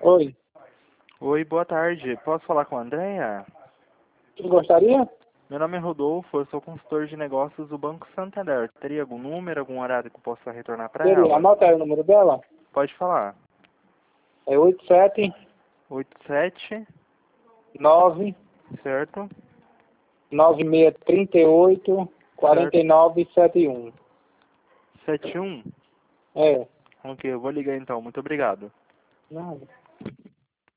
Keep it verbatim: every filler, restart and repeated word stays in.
Oi. Oi, boa tarde. Posso falar com a Andréia? Você gostaria? Meu nome é Rodolfo, eu sou consultor de negócios do Banco Santander. Teria algum número, algum horário que eu possa retornar para Seria. ela? Anota aí o número dela. Pode falar. É oito sete oito sete, nove certo? nove seis três oito quatro nove sete um. sete um? É. Ok, eu vou ligar então. Muito obrigado. Nada.